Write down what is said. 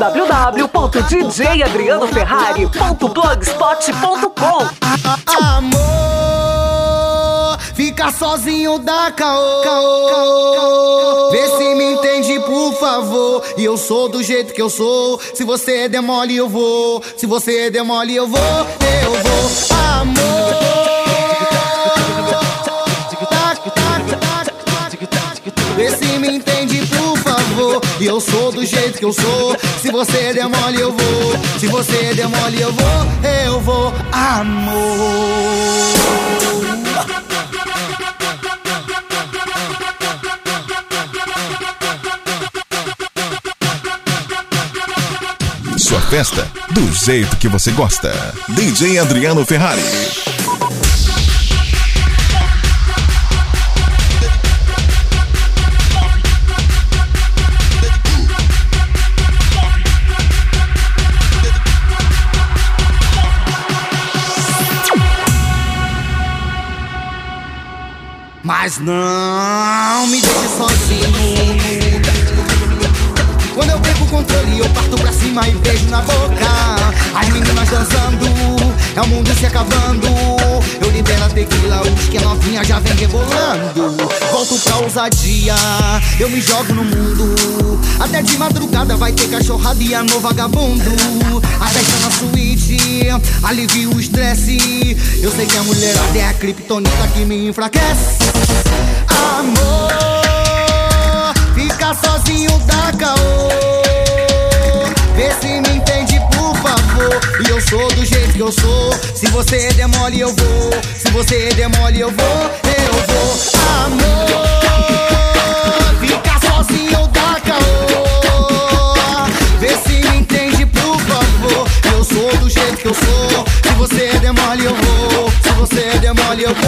www.djadrianoferrari.blogspot.com. Amor, fica sozinho dá caô. Vê se me entende, por favor. E eu sou do jeito que eu sou. Se você der mole eu vou. Se você der mole eu vou. Amor, vê se me entende, por favor. E eu sou do jeito que eu sou. Se você der mole eu vou. Se você der mole eu vou. Amor. Sua festa do jeito que você gosta. DJ Adriano Ferrari. Mas não me deixe sozinho. Quando eu perco o controle, eu parto pra cima e beijo na boca. As meninas dançando, é o mundo se acabando. Eu libero a tequila, os que a novinha já vem rebolando. Volto pra ousadia, eu me jogo no mundo. Até de madrugada vai ter cachorrada e amor vagabundo. A festa na suíte, alivia o estresse. Eu sei que a mulherada é a criptonita que me enfraquece. Amor, fica sozinho dá caô. Vê se me entende, por favor. E eu sou do jeito que eu sou. Se você der mole eu vou. Se você der mole eu vou. Amor, fica sozinho dá caô. Vê se me entende, por favor. Eu sou do jeito que eu sou. Se você der mole eu vou. Se você der mole eu vou.